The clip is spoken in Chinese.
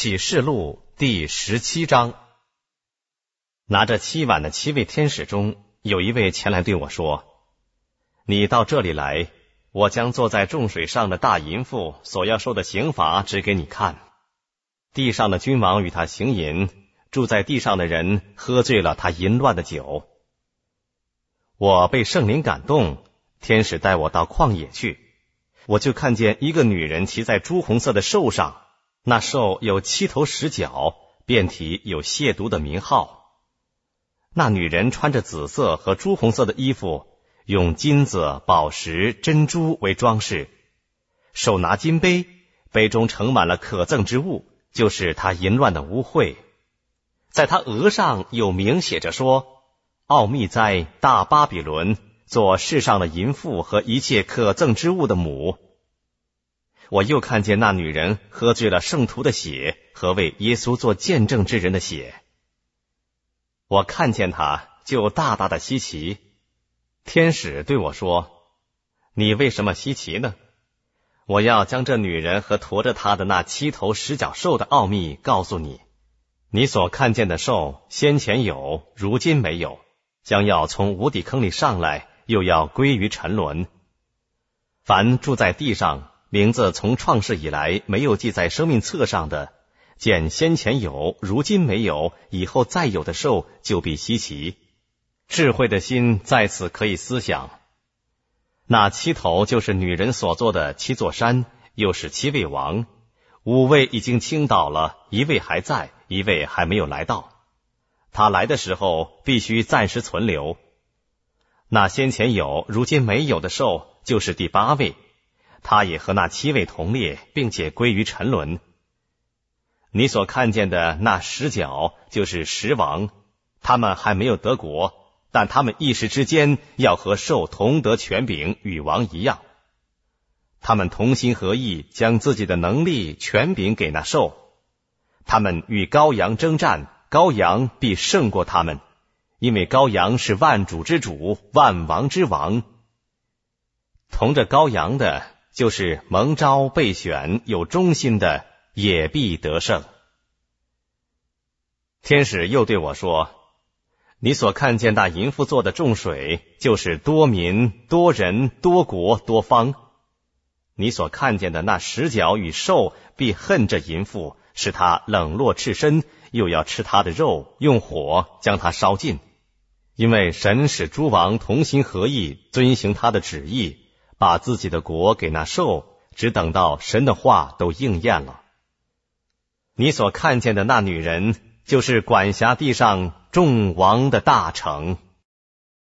启示录第17章。拿着7碗的7位天使中，有一位前来对我说：你到这里来，我将坐在众水上的大淫妇所要受的刑罚指给你看。地上的君王与他行淫，住在地上的人喝醉了他淫乱的酒。我被圣灵感动，天使带我到旷野去，我就看见一个女人骑在朱红色的兽上，那兽有7头10角，遍体有亵渎的名号。那女人穿着紫色和朱红色的衣服，用金子、宝石、珍珠为装饰，手拿金杯，杯中盛满了可憎之物，就是她淫乱的污秽。在她额上有名写着说：奥秘哉，大巴比伦，做世上的淫妇和一切可憎之物的母。我又看见那女人喝醉了圣徒的血和为耶稣做见证之人的血。我看见她就大大的稀奇。天使对我说：你为什么稀奇呢？我要将这女人和驮着她的那7头10角兽的奥秘告诉你。你所看见的兽，先前有，如今没有，将要从无底坑里上来，又要归于沉沦。凡住在地上，名字从创世以来没有记在生命册上的，见先前有，如今没有，以后再有的兽，就必稀奇。智慧的心在此可以思想。那7头就是女人所做的7座山，又是7位王，5位已经倾倒了，1位还在，1位还没有来到。他来的时候必须暂时存留。那先前有，如今没有的兽，就是第8位，他也和那7位同列，并且归于沉沦。你所看见的那10角，就是10王，他们还没有得国，但他们一时之间要和兽同得权柄，与王一样。他们同心合意，将自己的能力、权柄给那兽。他们与羔羊征战，羔羊必胜过他们，因为羔羊是万主之主，万王之王。同着羔羊的，就是蒙召备选有忠心的，也必得胜。天使又对我说：你所看见那淫妇做的众水，就是多民、多人、多国、多方。你所看见的那10角与兽，必恨这淫妇，使他冷落赤身，又要吃他的肉，用火将他烧尽。因为神使诸王同心合意，遵行他的旨意，把自己的国给那兽，只等到神的话都应验了。你所看见的那女人，就是管辖地上众王的大城。